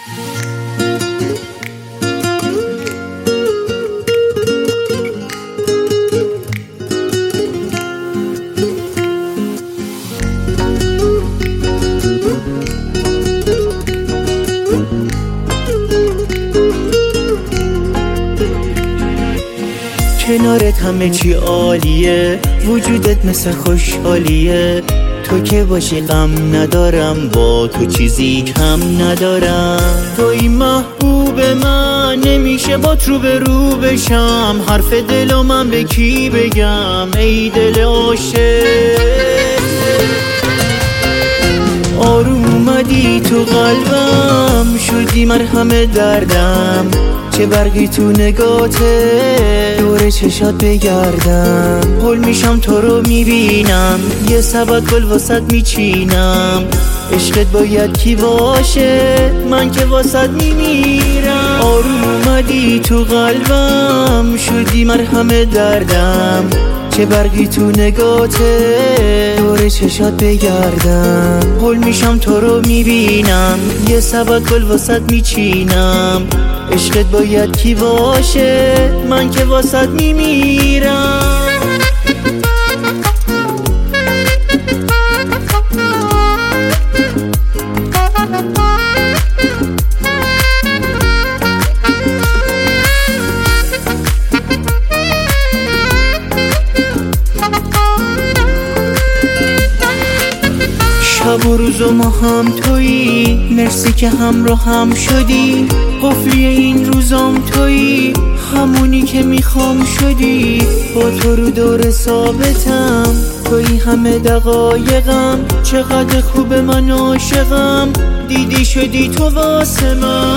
کنارت همه چی عالیه، وجودت مثل خوشحالیه. تو که باشی غم ندارم، با تو چیزی کم ندارم. توی محبوب من، نمیشه با رو به رو بشم. حرف دلو من به کی بگم ای دل عاشق؟ آروم اومدی تو قلبم، شدی مرهم دردم. چه برقی تو نگاته، دور چشات بگردم. هول میشم تو رو میبینم، یه سبد گل واسط میچینم. عشقت باید کی باشه، من که واسط میمیرم. آروم اومدی تو قلبم، شدی مرهم دردم. چه برقی تو نگاته، دور چشات بگردم. هول میشم تو رو میبینم، یه سبد گل واسط میچینم. عشقت باید کی باشه، من که واسط میمیرم. شب و روز و ما هم تویی، مرسی که همراه هم شدی. قفلی این روزام تویی، همونی که میخوام شدی. با تو رو دور ثابتم، تویی همه دقایقم. چقدر خوب من عاشقم، دیدی شدی تو واسه من.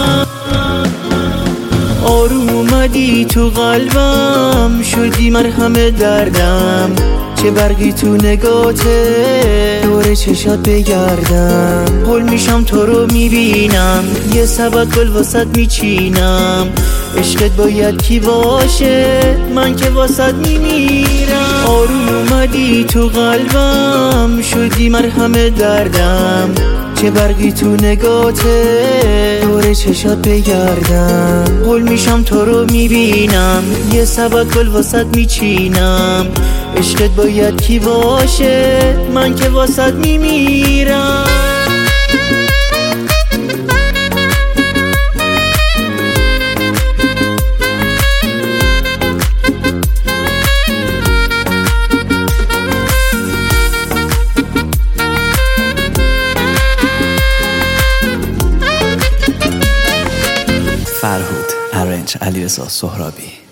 آروم اومدی تو قلبم، شدی مرهم دردم. چه برقی تو نگاته، دور چشات بگردم. هول میشم تو رو میبینم، یه سبد گل واسط میچینم. عشقت باید کی باشه، من که واسط میمیرم. آروم اومدی تو قلبم، شدی مرهم دردم. چه برقی تو نگاته، دور چشات بگردم. هول میشم تو رو میبینم، یه سبد گل واسط میچینم. عشقت باید کی باشه، من که واسط میمیرم. فرهود، ارنج، علیرضا سهرابی.